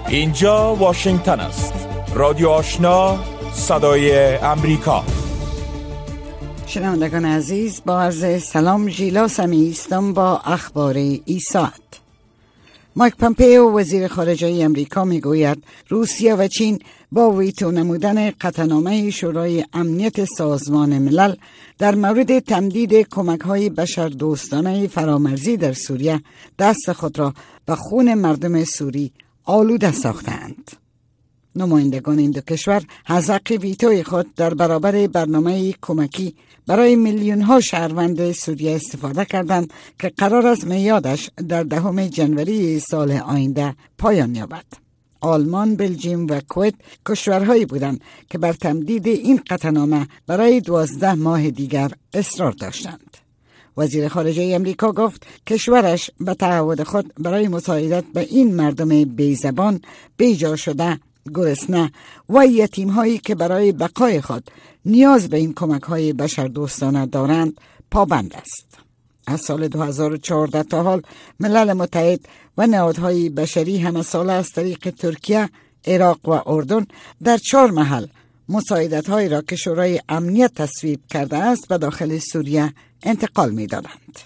اینجا واشنگتن است. رادیو آشنا، صدای امریکا. شنوندگان عزیز، با عرض سلام، ژیلا سمیعی هستم با اخبار این ساعت. مایک پامپئو وزیر خارجه امریکا میگوید روسیه و چین با ویتو نمودن قطعنامه شورای امنیت سازمان ملل در مورد تمدید کمک‌های بشردوستانه فرامرزی در سوریه دست خود را به خون مردم سوری آلوده ساختند. نمایندگان این دو کشور از حق ویتوی خود در برابر برنامه کمکی برای میلیون‌ها شهروند سوریه استفاده کردند که قرار است میادش در 10 ژانویه سال آینده پایان یابد. آلمان، بلژیم و کویت کشورهایی بودند که بر تمدید این قطعنامه برای 12 ماه دیگر اصرار داشتند. وزیر خارجه امریکا گفت کشورش به تعهد خود برای مساعدت به این مردم بیزبان، بیجا شده، گرسنه و یتیم هایی که برای بقای خود نیاز به این کمک های بشردوستانه دارند پابند است. از سال 2014 تا حال ملل متحد و نهادهای بشری همه ساله از طریق ترکیه، عراق و اردن در 4 محل مساعدت هایی را که شورای امنیت تصویب کرده است به داخل سوریه انتقال می دادند.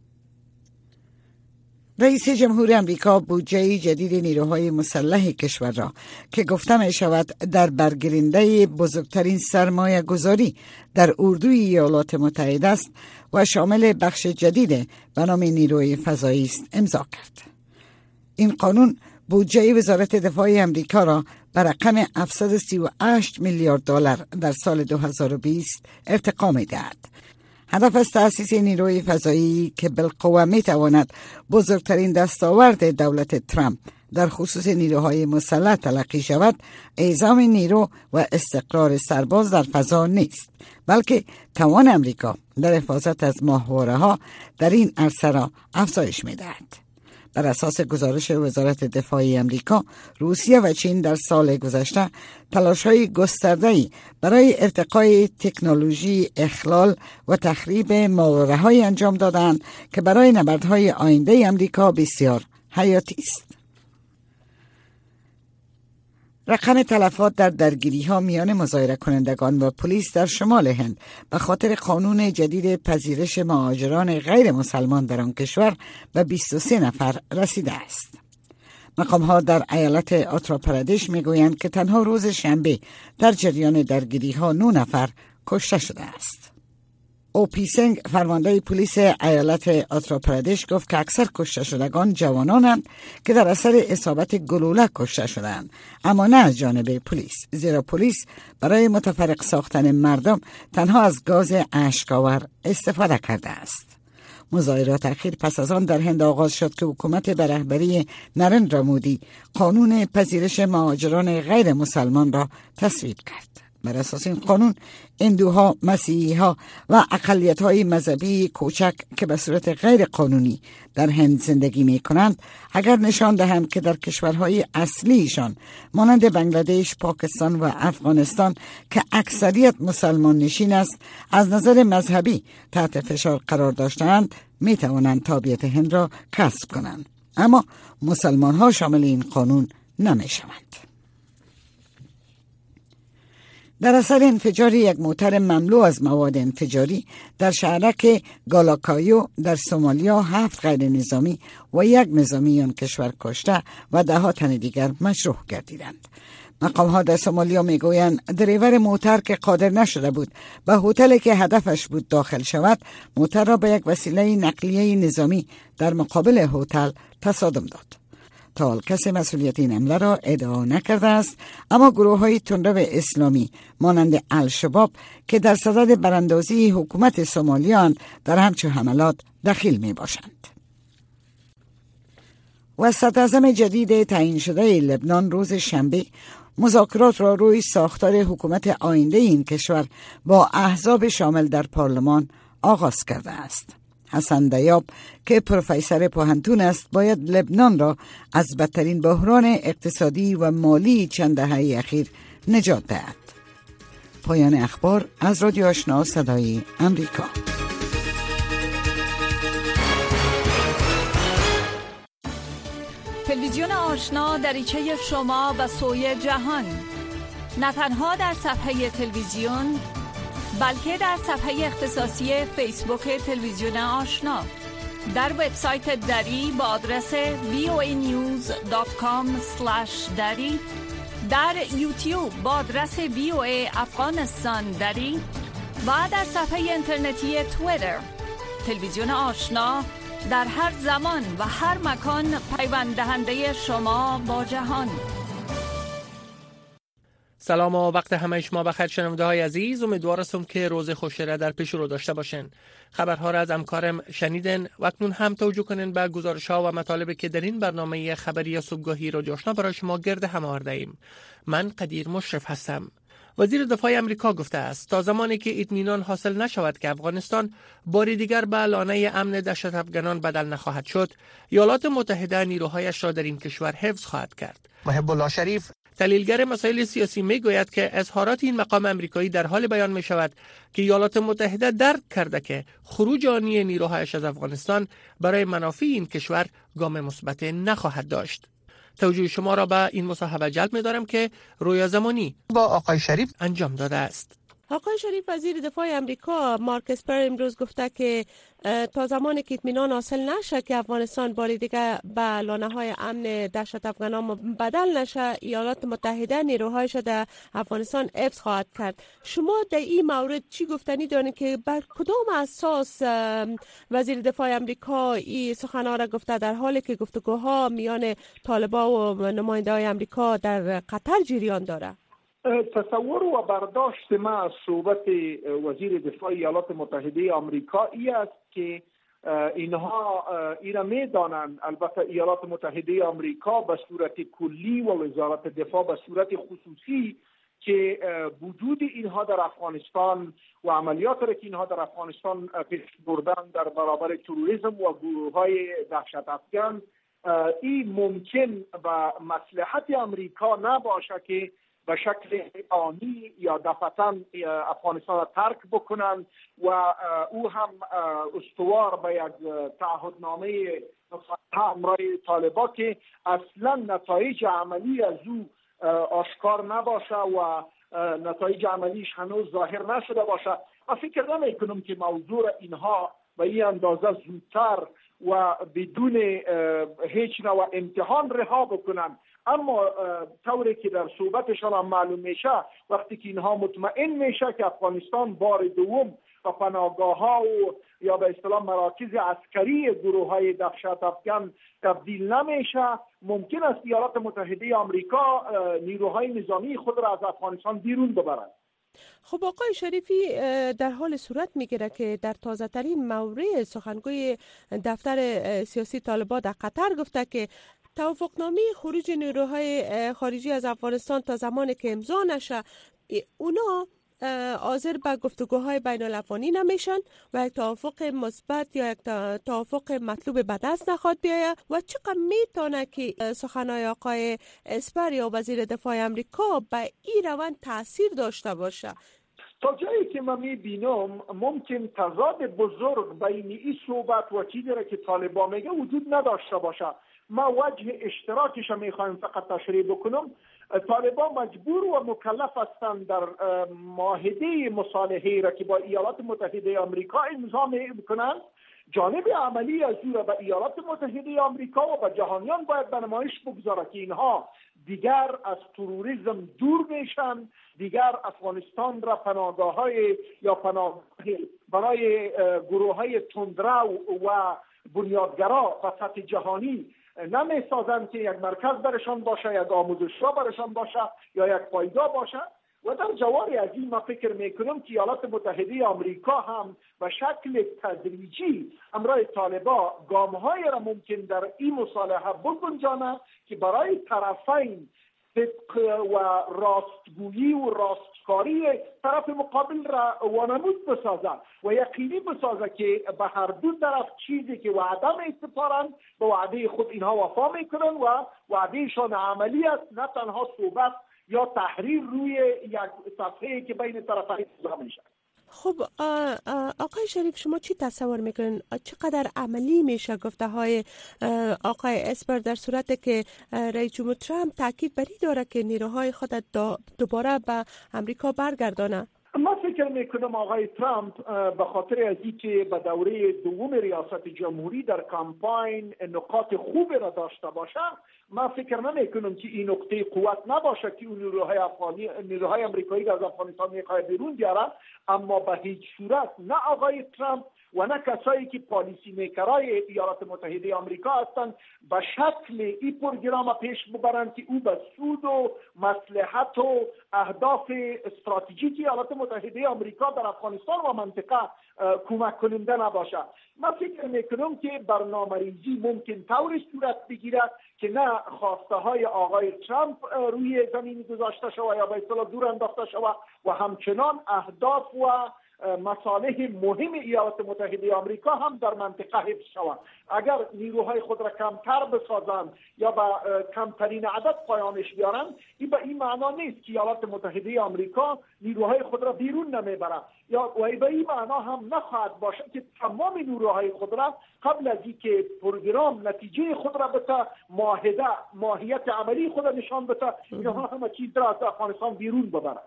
رئیس جمهور امریکا بودجه جدید نیروهای مسلح کشور را که گفته می شود در برگیرنده بزرگترین سرمایه گذاری در اردوی ایالات متحده است و شامل بخش جدید به نام نیروی فضایی است امضا کرد. این قانون بودجه وزارت دفاع امریکا را به رقم 738 میلیارد دلار در سال 2020 ارتقا می دهد. هدف از تأسیس نیروی فضایی که بالقوه می تواند بزرگترین دستاورد دولت ترامپ در خصوص نیروهای مسلح تلقی شود، اعزام نیرو و استقرار سرباز در فضا نیست، بلکه توان امریکا در حفاظت از ماهواره‌ها در این عرصه را افزایش می دهد. بر اساس گزارش وزارت دفاع امریکا، روسیه و چین در سال گذشته تلاش‌های گسترده‌ای برای ارتقای تکنولوژی اخلال و تخریب ماهواره‌های انجام دادند که برای نبردهای آینده امریکا بسیار حیاتی است. رقم تلفات در درگیری‌ها میان مظاهره کنندگان و پلیس در شمال هند به خاطر قانون جدید پذیرش مهاجران غیر مسلمان در آن کشور به 23 نفر رسیده است. مقام‌ها در ایالت آندھراپردیش میگویند که تنها روز شنبه در جریان درگیری‌ها 9 نفر کشته شده است. او پی سنگ فرمانده پلیس ایالت آندھراپردیش گفت که اکثر کشته شدگان جوانانند که در اثر اصابت گلوله کشته شدند، اما نه از جانب پلیس، زیرا پلیس برای متفرق ساختن مردم تنها از گاز اشک‌آور استفاده کرده است. مظاهرات اخیر پس از آن در هند آغاز شد که حکومت به رهبری نریندرا مودی قانون پذیرش مهاجران غیر مسلمان را تصویب کرد. بر اساس این قانون هندوها، مسیحی‌ها و اقلیت‌های مذهبی کوچک که به صورت غیر قانونی در هند زندگی می‌کنند، اگر نشان دهند که در کشورهای اصلیشان مانند بنگلادش، پاکستان و افغانستان که اکثریت مسلمان نشین است، از نظر مذهبی تحت فشار قرار داشتند، می‌توانند تابعیت هند را کسب کنند. اما مسلمان‌ها شامل این قانون نمی‌شوند. در اثر انفجار یک موتر مملو از مواد انفجاری در شهرک گالاکایو در سومالیا 7 غیر نظامی و 1 نظامی آن کشور کشته و 10 تن دیگر مجروح گردیدند. مقام‌ها در سومالیا میگویند دریور موتر که قادر نشده بود به هتلی که هدفش بود داخل شود، موتر را به یک وسیله نقلیه نظامی در مقابل هتل تصادم داد. تا حال کسی مسئولیت این حمله را ادعا نکرده است، اما گروه‌های تندرو اسلامی مانند الشباب که در صدد براندازی حکومت سومالیان در همچون حملات دخیل می باشند. و صدراعظم جدید تعیین شده لبنان روز شنبه مذاکرات را روی ساختار حکومت آینده این کشور با احزاب شامل در پارلمان آغاز کرده است. حسن دیاب که پروفسور پوهنتون است باید لبنان را از بدترین بحران اقتصادی و مالی چند دهه اخیر نجات دهد. پایان اخبار از رادیو آشنا صدای امریکا. تلویزیون آشنا دریچه شما به سوی جهان، نه تنها در صفحه تلویزیون بلکه در صفحه اختصاصی فیسبوک تلویزیون آشنا، در وبسایت دری با آدرس voanews.com/dari، در یوتیوب با آدرس VOA افغانستان دری و در صفحه اینترنتی توییتر. تلویزیون آشنا در هر زمان و هر مکان پیوند دهنده شما با جهان. سلام و وقت همه شما بخیر شنونده های عزیز. امیدوار هستم که روز خوشی را در پیش رو داشته باشین. خبرها را از همکارم شنیدن و اکنون هم توجه کنین به گزارش ها و مطالبی که در این برنامه خبری صبحگاهی رادیو آشنا برای شما گرد هم آورده ایم. من قدیر مشرف هستم. وزیر دفاع امریکا گفته است تا زمانی که اطمینان حاصل نشود که افغانستان باری دیگر به لانه امن دهشت افغانان بدل نخواهد شد، ایالات متحده نیروهایش را در این کشور حفظ خواهد کرد. محب الله شریف تحلیلگر مسائل سیاسی میگوید که اظهارات این مقام امریکایی در حال بیان می شود که ایالات متحده درک کرده که خروج آنی نیروهایش از افغانستان برای منافع این کشور گام مثبت نخواهد داشت. توجه شما را به این مصاحبه جلب می دارم که رویا زمانی با آقای شریف انجام داده است. آقای شریف، وزیر دفاع امریکا مارک اسپر امروز گفته که تا زمانی که اطمینان حاصل نشه که افغانستان باری دیگه به لانه‌های امن دهشت افغانان بدل نشه، ایالات متحده نیروهایش در افغانستان حفظ خواهد کرد. شما در این مورد چی گفتنی دارین که بر کدام اساس وزیر دفاع امریکا این سخنان را گفته در حالی که گفتگوها میان طالبان و نماینده‌های امریکا در قطر جریان داره؟ تصور و برداشت ما از صحبت وزیر دفاع ایالات متحده آمریکا ای است که اینها ایرا میدانند، البته ایالات متحده آمریکا به صورت کلی و وزارت دفاع به صورت خصوصی، که وجود اینها در افغانستان و عملیات را که اینها در افغانستان پیش بردن در برابر تروریسم و گروه‌های دهشت افغان، این ممکن و مصلحت آمریکا نباشه که به شکل آنی یا دفعتاً افغانستان را ترک بکنن و او هم استوار به یک تعهدنامه همراه طالبان که اصلا نتایج عملی از او آشکار نباشه و نتایج عملیش هنوز ظاهر نشده باشه. من فکر نمی‌کنم که موضوع اینها به این اندازه زودتر و بدون هیچ نوع امتحان رها بکنن. اما طوری که در صحبتشان هم معلوم میشه، وقتی که اینها مطمئن میشه که افغانستان بار دوم و پناهگاه‌ها و یا به اصطلاح مراکز عسکری گروه‌های دهشت افغان تبدیل نمیشه، ممکن است ایالات متحده آمریکا نیروهای نظامی خود را از افغانستان بیرون ببرند. خب آقای شریفی، در حال صورت میگیره که در تازه ترین مورد سخنگوی دفتر سیاسی طالبان در قطر گفته که توافقنامه خروج نیروهای خارجی از افغانستان تا زمانی که امضا نشه اونا حاضر به گفتگوهای بین الافغانی نمیشن و یک توافق مثبت یا یک توافق مطلوب به دست نخواد بیاید. و چقدر میتونه که سخنهای آقای اسپر یا وزیر دفاع امریکا به این روند تاثیر داشته باشه؟ تا جایی که من میبینم ممکن تضاد بزرگ بین این صحبت و چیزی را که طالبان میگه وجود نداشته باشه. ما وجه اشتراکش میخوایم فقط تشریح بکنم. طالبان مجبور و مکلف هستند در معاهده مصالحه را که با ایالات متحده آمریکا امضا میکنند، جانب عملی از او را به ایالات متحده آمریکا و به جهانیان باید به نمایش بگذاره که اینها دیگر از تروریسم دور میشن، دیگر افغانستان را پناهگاه‌های یا پناه برای گروه‌های تندرو و بنیادگرا و سطح جهانی نمی سازند که یک مرکز برشان باشه، یک آموزشگاه برشان باشه یا یک پایگاه باشه. و در جواری از این ما فکر میکنم که ایالات متحده آمریکا هم به شکل تدریجی همراه طالبان گام‌های را ممکن در این مصالحه بگنجانه که برای طرفین صدق و راستگویی و راستکاری طرف مقابل را وانمود بسازه و یقینی بسازه که به هر دو طرف چیزی که وعده می‌سپارند به وعده خود اینها وفا میکنن و وعدهشان عملی است، نه تنها صحبت یا تحریر روی یک صفحه که بین طرفین امضا میشه. خب آقای شریف، شما چی تصور میکنین چقدر عملی میشه گفته های آقای اسپر در صورتی که رئیس جمهور ترامپ تاکید بر این داره که نیروهای خود دوباره به امریکا برگردانه؟ ما فکر میکنم آقای ترامپ به خاطر از اینکه به دوره دوم ریاست جمهوری در کامپاین نقاط خوب را داشته باشه، ما فکر نمیکنم که این نقطه قوت نباشه که اون نیروهای امریکایی از افغانستان میخواد بیرون بیاره، اما به هیچ صورت نه آقای ترامپ و نه کسایی که پالیسی میکرای ایالات متحده آمریکا هستند به شکل این پروگرام پیش ببرند که او به سود و مصلحت و اهداف استراتژیک ایالات متحده آمریکا در افغانستان و منطقه کمک کننده نباشه. من فکر میکنم که برنامه‌ریزی ممکن طوری صورت بگیرد که نه خواسته های آقای ترامپ روی زمین گذاشته شود یا به اصطلاح دور انداخته شود و همچنان اهداف و مصالح مهم ایالات متحده آمریکا هم در منطقه حفظ شود. اگر نیروهای خود را کمتر بسازند یا با کمترین عدد پایانش بیارن، این به این معنا نیست که ایالات متحده آمریکا نیروهای خود را بیرون نمیبرند، یا به این معنا هم نخواهد باشد که تمام نیروهای خود را قبل از اینکه پروگرام نتیجه خود را بده، ماهیت عملی خود را نشان بده، اینها همه چیز را از افغانستان بیرون ببرند.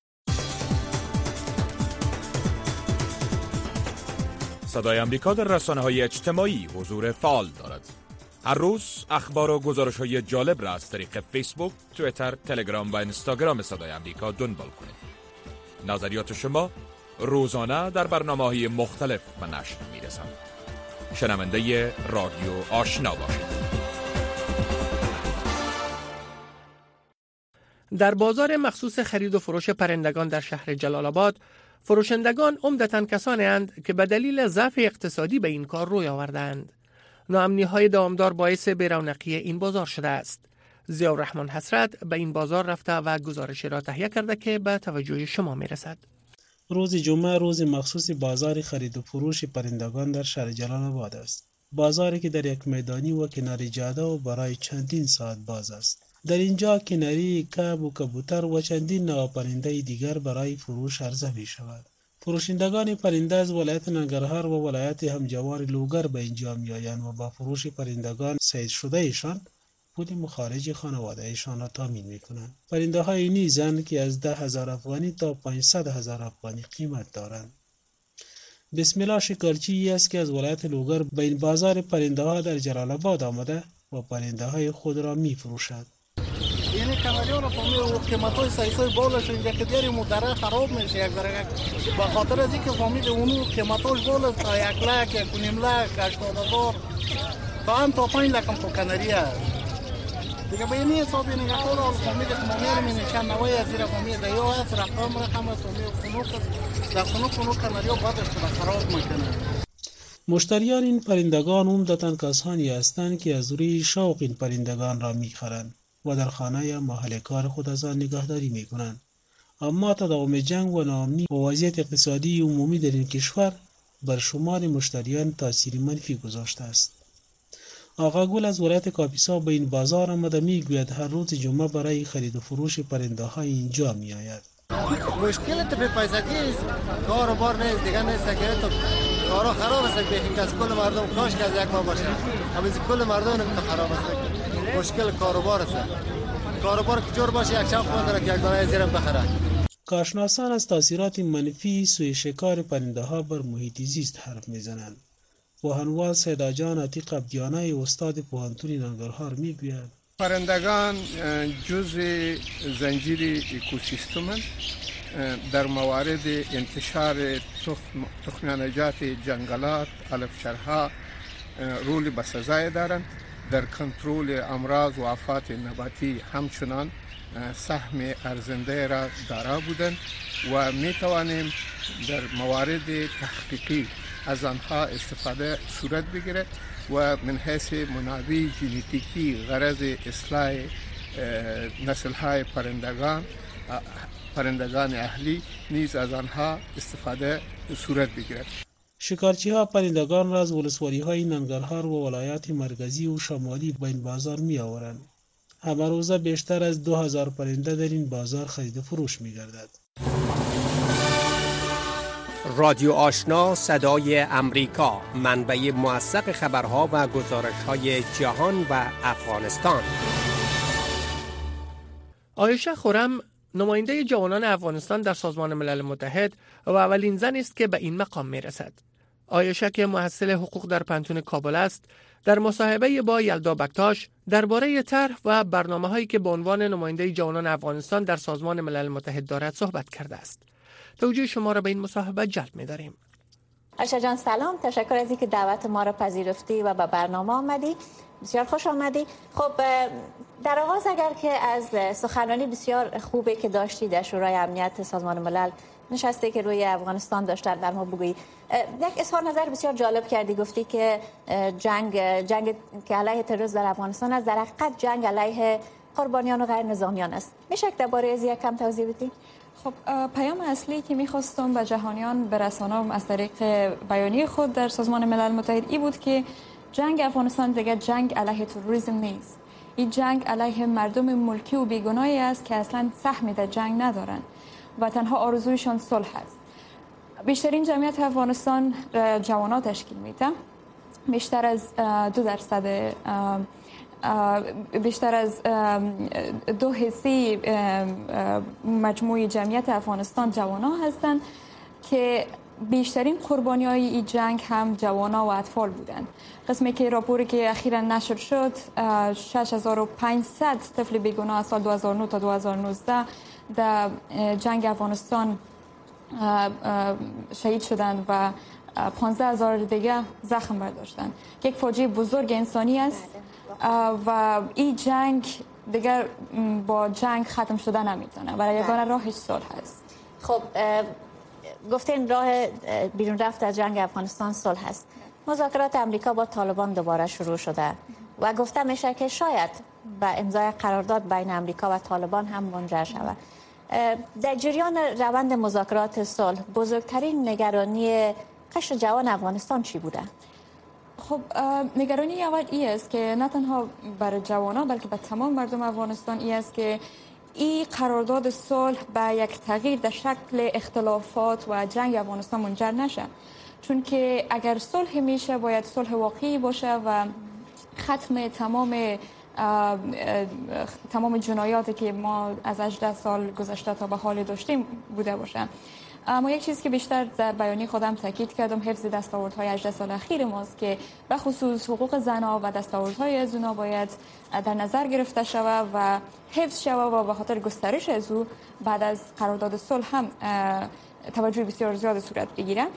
صدای امریکا در رسانه‌های اجتماعی حضور فعال دارد. هر روز اخبار و گزارش‌های جالب را از طریق فیسبوک، توییتر، تلگرام و اینستاگرام صدای امریکا دنبال کنید. نظریات شما روزانه در برنامه‌های مختلف به نشر می‌رسند. شنونده رادیو آشنا باشید. در بازار مخصوص خرید و فروش پرندگان در شهر جلال آباد، فروشندگان عمدتاً کسانی اند که به دلیل ضعف اقتصادی به این کار روی آوردند. ناامنی‌های دامدار باعث بی‌رونقی این بازار شده است. ضیاءالرحمن حسرت به این بازار رفته و گزارشی را تهیه کرده که به توجه شما میرسد. روز جمعه روز مخصوص بازار خرید و فروش پرندگان در شهر جلال آباد است. بازاری که در یک میدانی و کنار جاده و برای چندین ساعت باز است. در اینجا کناری کب و کبوتر و چندین نوع پرنده دیگر برای فروش عرضه می شود. فروشندگان پرنده از ولایت ننگرهار و ولایت همجوار لوگر به اینجا می آیند و با فروش پرندگان صید شده ایشان پول مخارج خانواده ایشان را تامین می کنند. پرنده های نیزند که از 10,000 افغانی تا 500,000 افغانی قیمت دارند. بسم الله شکارچی است که از ولایت لوگر به این بازار پرنده ها در جلال آباد آمده و پرنده های خود را می فروشد. یعنی کانالی‌ها رو فهمیدم قیمت‌های سایسای بالا شد که دیگه مدره خراب میشه یک ذره به خاطر از اینکه فهمید اونو قیمتاش بالا تا 1 لک 1.5 لک 80,000 تا هم تا 5 لک هم تو کاناری است دیگه. به این حساب یعنی کار رو فهمید که ما میریم چند نوای از زیر فهمید یا از رقم است در خنوق کاناری‌ها بعدش خراب میکنه. مشتریان این پرندگان عمدتاً کسانی هستند که از روی شوق این پرندگان را می‌خرند و در خانه یا محل کار خود از آن نگهداری می‌کنند. اما تداوم جنگ و ناامنی و وضعیت اقتصادی عمومی در این کشور بر شمار مشتریان تأثیر منفی گذاشته است. آقا گل از ولایت کاپیسا به این بازار آمده میگوید هر روز جمعه برای خرید و فروش پرنده‌های اینجا میآید. مشکل تو به پیسگی است، کار و بار نیست دیگه، نیست که تو کارا خراب است که از کل مردم کاش که از یک ما باشه، اما از کل مردم نمیشه خراب است. مشکل کاروبار است. کاروبار که جور باشه یک شخص خود را یک دانه زیرم بخره. کارشناسان از تاثیرات منفی سوی شکار پرنده ها بر محیط زیست حرف میزنند. پوهنوال سیدا جان عتیق عبدیانه استاد پوهنتون ننگرهار میگوید پرندگان جزء زنجیر اکوسیستم در موارد انتشار تخمینجات جنگلات علفچرها رول بسزای دارند. در کنترل امراض و آفات نباتی همچنان سهم ارزنده را دارا بودند و می توانیم در موارد تحقیقی از آنها استفاده صورت بگیرد و من حیث منابع ژنتیکی غرض اصلاح نسل‌های پرندگان اهلی نیز از آنها استفاده صورت بگیرد. شکارچی ها پرندگان را از ولسوالی های ننگرهار و ولایات مرکزی و شمالی به این بازار می آورند. همه روزه بیشتر از 2000 پرنده در این بازار خرید و فروش می گردد. رادیو آشنا صدای امریکا، منبع موثق خبرها و گزارش‌های جهان و افغانستان. عایشه خرم نماینده جوانان افغانستان در سازمان ملل متحد و اولین زن است که به این مقام میرسد. عایشه که محصل حقوق در پنتون کابل است، در مصاحبه با یلدا بکتاش درباره طرح و برنامه‌هایی که به عنوان نماینده جوانان افغانستان در سازمان ملل متحد دارد صحبت کرده است. توجه شما را به این مصاحبه جلب می‌داریم. عایشه جان سلام، تشکر از اینکه دعوت ما را پذیرفتی و به برنامه آمدی. بسیار خوش آمدی. خب در آغاز اگر که از سخنرانی بسیار خوبی که داشتی در شورای امنیت سازمان ملل نشسته که روی افغانستان داشتن در ما بگویی. یک اظهار نظر بسیار جالب کردی، گفتی که جنگ که علیه تروریسم در افغانستان است در حقیقت جنگ علیه قربانیان و غیر نظامیان است. میشه درباره از یک کم توضیح بدی؟ خب پیام اصلی که میخواستم به جهانیان برسانم از طریق بیانیه خود در سازمان ملل متحد این بود که جنگ افغانستان دیگر جنگ علیه تروریسم نیست. این جنگ علیه مردم ملکی و بیگناهی است که اصلا سهمی در جنگ ندارند و تنها آرزویشان صلح است. بیشترین جمعیت افغانستان جوانان تشکیل میده. بیشتر از 2% بیشتر از 2% مجموع جمعیت افغانستان جوانان هستند که بیشترین قربانی‌های این جنگ هم جوانان و اطفال بودند. قسمی که راپوری که اخیراً نشر شد 6500 طفل بیگناه از سال 2009 تا 2019 در جنگ افغانستان شهید شدند و 15000 دیگه زخم برداشتند. یک فاجعه بزرگ انسانی است و این جنگ دیگر با جنگ ختم شده نمیتونه و یگانه راهش صلح است. خب گفتین راه بیرون رفت از جنگ افغانستان صلح است. مذاکرات امریکا با طالبان دوباره شروع شده و گفته میشه که شاید به امضای قرارداد بین امریکا و طالبان هم منجر شود. در جریان روند مذاکرات صلح بزرگترین نگرانی قشر جوان افغانستان چی بوده؟ خب نگرانی اول این است که نه تنها برای جوانان بلکه به تمام مردم افغانستان این است که این قرارداد صلح به یک تغییر در شکل اختلافات و جنگ افغانستان منجر نشه، چون که اگر صلح میشه باید صلح واقعی باشه و ختم تمام جنایاتی که ما از 18 سال گذشته تا به حال داشتیم بوده باشه. اما یک چیز که بیشتر در بیانیه خودم تاکید کردم حفظ دستاوردهای 18 سال اخیر ماست که به خصوص حقوق زنان و دستاوردهای از اونا باید در نظر گرفته شود و حفظ شود و به خاطر گسترش از او بعد از قرارداد صلح هم توجه بسیار زیاد صورت بگیره.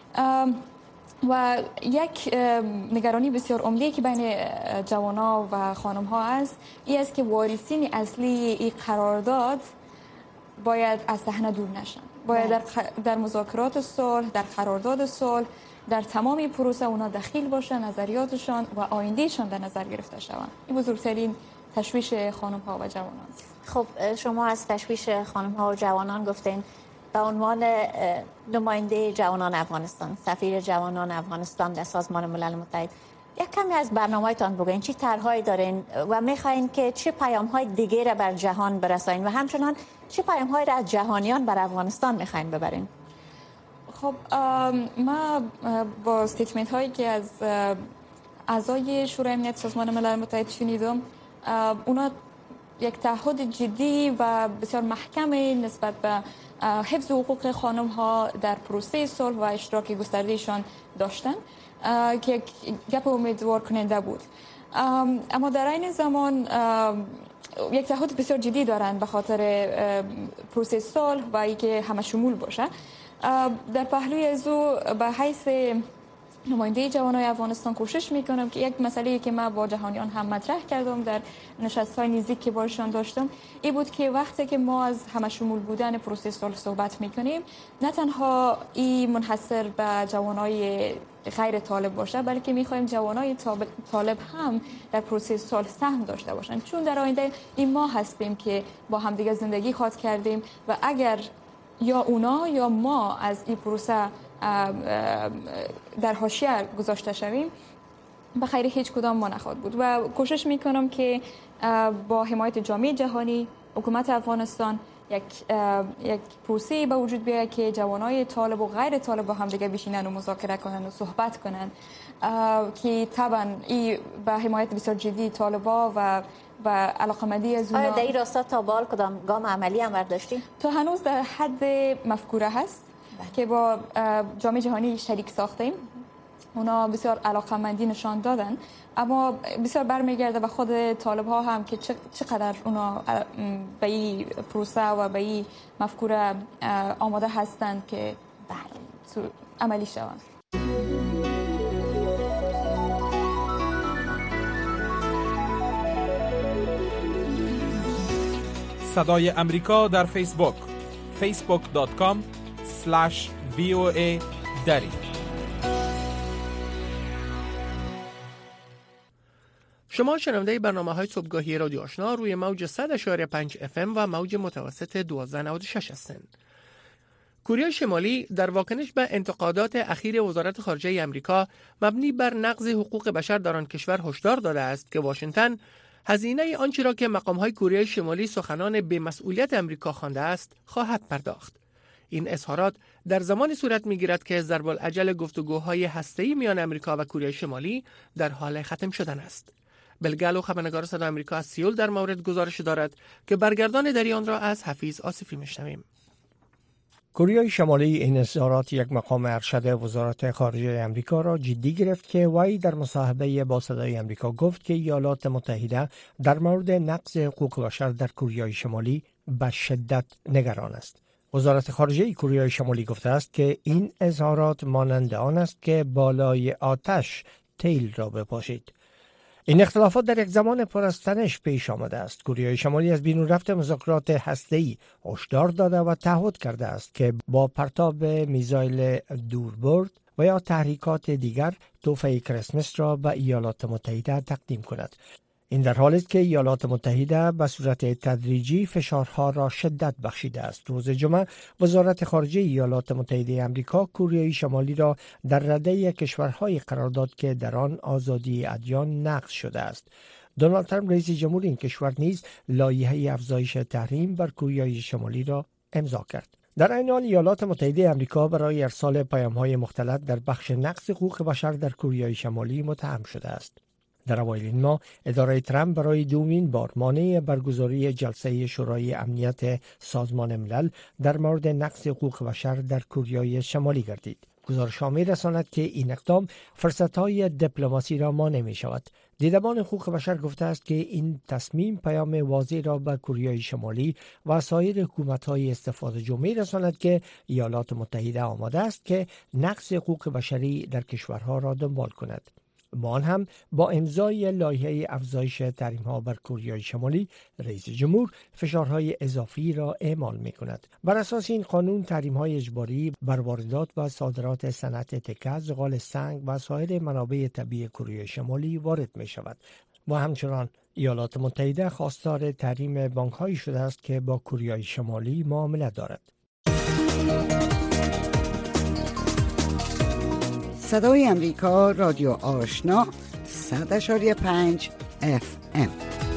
و یک نگرانی بسیار عمده که بین جوانان و خانم‌ها است این است که وارثین اصلی این قرارداد باید از صحنه دور نشن. باید در مذاکرات صلح، در قرارداد صلح، در تمامی پروسه اونا دخیل باشن، نظریاتشان و آیندهشان در نظر گرفته شوند. این بزرگترین تشویش خانم‌ها و جوانان است. خب شما از تشویش خانم‌ها و جوانان گفتین. به عنوان نماینده جوانان افغانستان، سفیر جوانان افغانستان در سازمان ملل متحد، یک کمی از برنامه‌تان بگوین. چی طرح‌هایی دارین و می‌خواین که چه پیام‌های دیگه را بر جهان برسانین و همچنان چه پیام‌هایی را از جهانیان بر افغانستان می‌خواین ببرین؟ خب ما با استیتمنت هایی که از اعضای شورای امنیت سازمان ملل متحد شنیدم، اونا یک تعهد جدی و بسیار محکم نسبت به حفظ حقوق خانم ها در پروسه صلح و اشتراک گستردهشان داشتن که یک گپ امیدوار کننده بود. اما در این زمان یک تعهد بسیار جدی دارند به خاطر پروسه صلح و اینکه همه شمول باشه. در پهلوی از او به حیث نماینده جوانای افغانستان کوشش میکنم که یک مسئله که من با جهانیان هم مطرح کردم در نشست‌های نزدیک که باشون داشتم این بود که وقتی که ما از همه شمول بودن پروسه صلح صحبت میکنیم نه تنها این منحصر به جوانای غیر طالب باشه بلکه میخوایم جوانای طالب هم در پروسه صلح سهم داشته باشن، چون در آینده این ما هستیم که با همدیگه زندگی خواهد کردیم و اگر یا اونا یا ما از این پروسه در حاشیه گذاشته شویم به خیر هیچ کدام ما نخواهد بود و کوشش میکنم که با حمایت جامعه جهانی، حکومت افغانستان یک پروسه به وجود بیاید که جوانای طالب و غیر طالب با هم دیگه بشینن و مذاکره کنن و صحبت کنن که طبعا این به حمایت بسیار جدی طالبا و علاقمندی از اونها. آیا در این راستا تا به حال کدام گام عملی هم برداشتی؟ تا هنوز در حد مفکوره هست که با جامعه جهانی شریک ساختیم. اونا بسیار علاقمندی نشان دادن، اما بسیار برمیگرده به خود طالب ها هم که چقدر اونا به این پروسه و به این مفکوره آماده هستند که عملی شوند. صدای امریکا در فیسبوک facebook.com/VOA دری. شما شنونده برنامه‌های صبحگاهی رادیو آشنا روی موج 100.5 FM و موج متوسط 1296 هستند. کره شمالی در واکنش به انتقادات اخیر وزارت خارجه آمریکا مبنی بر نقض حقوق بشر در آن کشور هشدار داده است که واشنگتن هزینه آنچه را که مقام‌های کره شمالی سخنان بی‌مسئولیت آمریکا خوانده است خواهد پرداخت. این اظهارات در زمانی صورت می‌گیرد که ضرب العجل گفتگوهای هسته‌ای میان آمریکا و کره شمالی در حال ختم شدن است. بلگالو خبرنگار صدای آمریکا از سئول در مورد گزارش دارد که برگردان در آن را از حفیظ آصفی میشنویم. کره شمالی این اظهارات یک مقام ارشد وزارت خارجه آمریکا را جدی گرفت که وی در مصاحبه با صدای آمریکا گفت که ایالات متحده در مورد نقض حقوق بشر در کره شمالی به شدت نگران است. وزارت خارجه کره شمالی گفته است که این اظهارات مانند آن است که بالای آتش تیل را بپاشید. این اختلافات در یک زمان پر از تنش پیش آمده است. کره شمالی از بیرون رفت مذاکرات هسته‌ای هشدار داده و تعهد کرده است که با پرتاب میزایل دوربرد و یا تحریکات دیگر تحفه کریسمس را به ایالات متحده تقدیم کند. این در حالی است که ایالات متحده به صورت تدریجی فشارها را شدت بخشیده است. روز جمعه وزارت خارجه ایالات متحده آمریکا کره شمالی را در رده کشورهای قرار داد که در آن آزادی ادیان نقض شده است. دونالد ترامپ رئیس جمهور این کشور نیز لایحه افزایش تحریم بر کره شمالی را امضا کرد. در این حال ایالات متحده آمریکا برای ارسال پیام‌های مختلط در بخش نقض حقوق بشر در کره شمالی متهم شده است. در اوایل این ماه اداره ترامپ برای دومین بار مانع برگزاری جلسه شورای امنیت سازمان ملل در مورد نقض حقوق بشر در کره شمالی گردید. گزارش‌ها می‌رساند که این اقدام فرصت‌های دیپلماسی را مانع می‌شود. دیدبان حقوق بشر گفته است که این تصمیم پیام واضح را به کره شمالی و سایر حکومت‌های استفاده‌جو می‌رساند که ایالات متحده آماده است که نقض حقوق بشری در کشورها را دنبال کند. با آن هم با امضای لایحه افزایش تحریم‌ها بر کره شمالی، رئیس جمهور فشارهای اضافی را اعمال می‌کند. بر اساس این قانون تحریم‌های اجباری بر واردات و صادرات صنعت تکه، زغال سنگ و سایر منابع طبیعی کره شمالی وارد می‌شود. و همچنان ایالات متحده خواستار تحریم بانک‌هایی شده است که با کره شمالی معامله دارد. صدای امریکا رادیو آشنا 100.5 FM.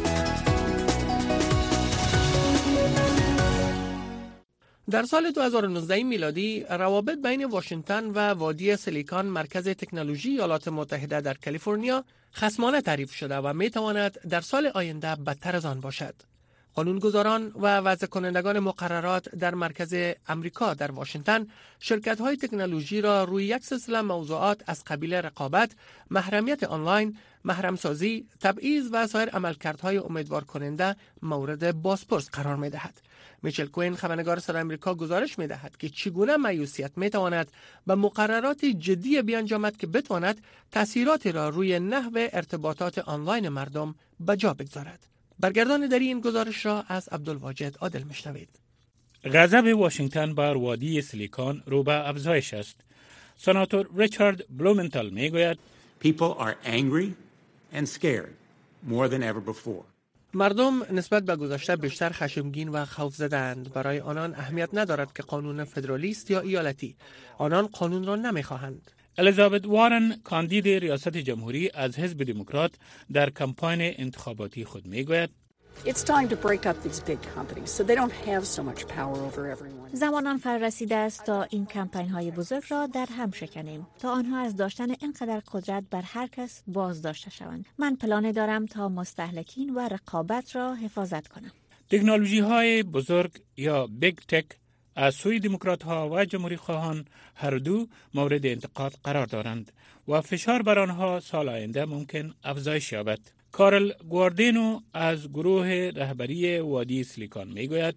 در سال 2019 میلادی روابط بین واشنگتن و وادی سیلیکون مرکز تکنولوژی ایالات متحده در کالیفرنیا خصمانه تعریف شده و میتواند در سال آینده بدتر از آن باشد. قانونگذاران و وضع کنندگان مقررات در مرکز امریکا در واشنگتن شرکت‌های تکنولوژی را روی یک سلسله موضوعات از قبیل رقابت، محرمیت آنلاین، محرمسازی، تبعیض و سایر عملکردهای امیدوار کننده مورد بازپرس قرار می‌دهد. میچل کوین خبرنگار صدای آمریکا گزارش می‌دهد که چگونه مایوسیت می‌تواند به مقررات جدی بیانجامد که بتواند تأثیراتی را روی نحو ارتباطات آنلاین مردم به جا بگذارد. برگردان در این گزارش را از عبدالواجد عادل میشنوید. غضب واشنگتن بر وادی سیلیکون رو به افزایش است. سناتور ریچارد بلومنتال میگوید People are angry and scared more than ever before. مردم نسبت به گذشته بیشتر خشمگین و خوفزده‌اند. برای آنان اهمیت ندارد که قانون فدرالیست یا ایالتی. آنان قانون را نمیخواهند. الیزابت وارن کاندید ریاست جمهوری از حزب دموکرات در کمپاین انتخاباتی خود میگوید It's time to break up these big companies so they don't have so much power over everyone. زمان آن فرا رسیده است تا این کمپین‌های بزرگ را در هم شکنیم تا آنها از داشتن اینقدر قدرت بر هر کس بازداشته شوند. من پلان دارم تا مستهلکین و رقابت را حفاظت کنم. تکنولوژی‌های بزرگ یا بیگ تک از سوی دموکرات‌ها و جمهوری‌خواهان هر دو مورد انتقاد قرار دارند و فشار بر آنها سال آینده ممکن افزایش یابد. کارل گواردینو از گروه رهبری وادی سیلیکون میگوید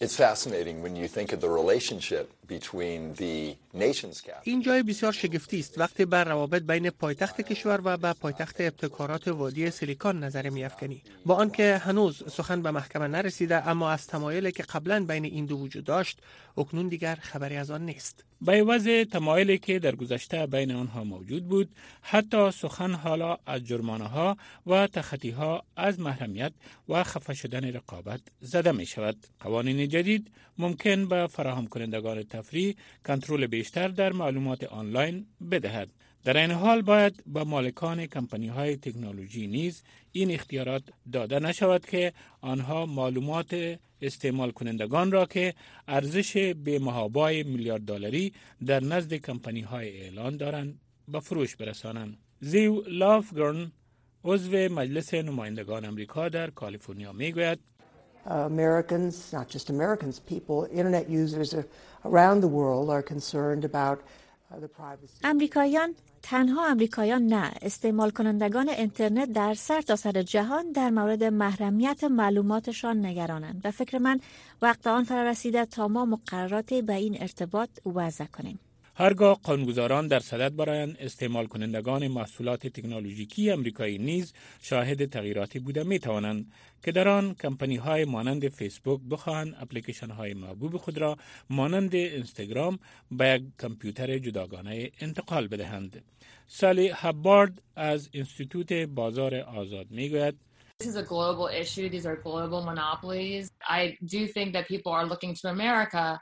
این جای بسیار شگفتی است وقتی بر روابط بین پایتخت کشور و پایتخت ابتکارات وادی سیلیکون نظر می‌افکنی. با آنکه هنوز سخن به محکمه نرسیده، اما از تمایلی که قبلا بین این دو وجود داشت اکنون دیگر خبری از آن نیست. به عوض تمایلی که در گذشته بین آنها موجود بود، حتی سخن حالا از جرمانه‌ها و تخطی‌ها از محرمیت و خفه شدن رقابت زده می شود. قوانین جدید ممکن به فراهم کنندگان تفریح کنترل بیشتر در معلومات آنلاین بدهد. در این حال باید به مالکان کمپانی‌های تکنولوژی نیز این اختیارات داده نشود که آنها معلومات استعمال کنندگان را که ارزش بی‌محابای میلیارد دلاری در نزد کمپانی‌های اعلان دارند به فروش برسانند. زیو لافگرن عضو مجلس نمایندگان امریکا در کالیفرنیا میگوید Americans, not just Americans, people, internet users around the world are concerned about the privacy. تنها امریکایان نه، استعمال کنندگان اینترنت در سرتاسر جهان در مورد محرمیت معلوماتشان نگرانند و فکر من وقت آن فرا رسیده تا ما مقرراتی به این ارتباط وضع کنیم. هرگاه قانونگذاران در صدد برای استعمال کنندگان محصولات تکنولوژیکی امریکایی نیز شاهد تغییراتی بوده می توانند که در آن کمپانی‌های مانند فیسبوک بخواهند اپلیکیشن‌های محبوب خود را مانند اینستاگرام به یک کامپیوتر جداگانه انتقال بدهند. سالی هابارد از انستیتوت بازار آزاد میگوید This is a global issue. These are global monopolies. I do think that people are looking to America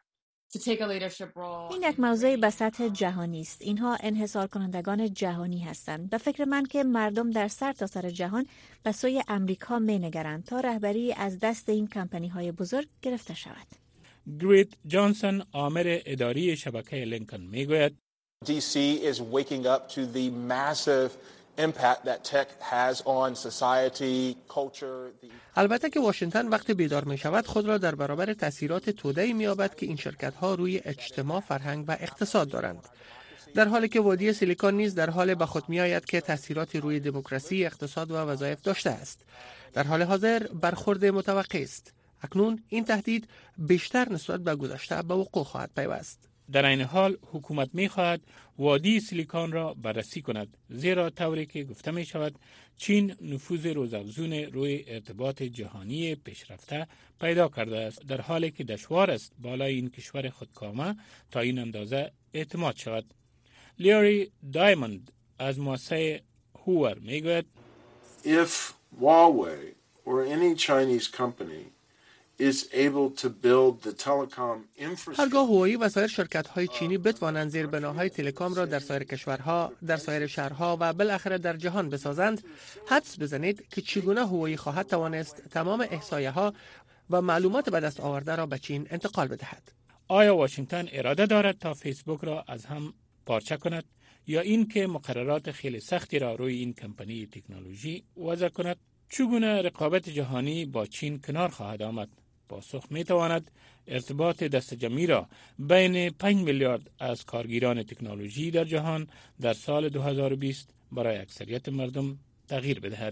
این یک موضوع به سطح جهانی است. اینها انحصار کنندگان جهانی هستند. به فکر من که مردم در سرتاسر جهان به سوی امریکا می‌نگرند تا رهبری از دست این کمپانی‌های بزرگ گرفته شود. گریت جانسون عامل اداری شبکه لینکن میگوید DC is waking up to the massive impact that tech has on society, culture. البته که واشنگتن وقتی بیدار می شود خود را در برابر تأثیرات توده‌ای می یابد که این شرکت ها روی اجتماع، فرهنگ و اقتصاد دارند. در حالی که وادی سیلیکون نیز در حال به خود می آید که تأثیراتی روی دموکراسی، اقتصاد و وظایف داشته است. در حال حاضر برخورد متوقع است. اکنون این تهدید بیشتر نسبت به گذشته به وقوع خواهد پیوست. در این حال حکومت می‌خواهد وادی سیلیکون را بررسی کند، زیرا طوری که گفته می شود چین نفوذ روزافزون روی ارتباط جهانی پیشرفته پیدا کرده است، در حالی که دشوار است بالای این کشور خودکامه تا این اندازه اعتماد شود. لیاری دایموند از مؤسسه هوور میگوید If Huawei or any Chinese company is able to build the telecom infrastructure. هرگاه هوایی و سایر شرکت‌های چینی بتوانند زیربناهای تلکام را در سایر کشورها، در سایر شهرها و بالاخره در جهان بسازند، حدس بزنید که چگونه هوایی خواهد توانست تمام احصایه‌ها و معلومات به دست آورده را به چین انتقال بدهد. آیا واشنگتن اراده دارد تا فیسبوک را از هم پارچه کند یا این که مقررات خیلی سختی را روی این کمپانی تکنولوژی وضع کند؟ چگونه رقابت جهانی با چین کنار خواهد آمد؟ پاسخ می تواند ارتباط دستجمعی را بین 5 میلیارد از کارگیران تکنولوژی در جهان در سال 2020 برای اکثریت مردم تغییر بدهد.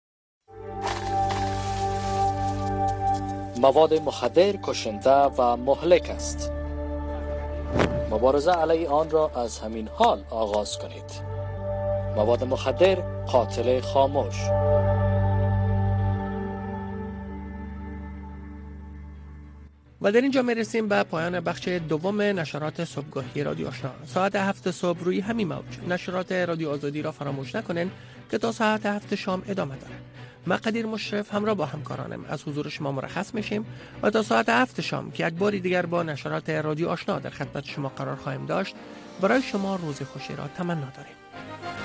مواد مخدر کشنده و مهلک است. مبارزه علیه آن را از همین حال آغاز کنید. مواد مخدر قاتل خاموش. و در اینجا میرسیم به پایان بخش دوم نشرات صبحگاهی رادیو آشنا. ساعت 7 صبح روی همین موج نشرات رادیو آزادی را فراموش نکنین که تا ساعت 7 شام ادامه داره. من قدیر مشرف همراه با همکارانم از حضور شما مرخص میشیم و تا ساعت 7 شام که یک بار دیگر با نشرات رادیو آشنا در خدمت شما قرار خواهیم داشت، برای شما روز خوشی را تمنا داریم.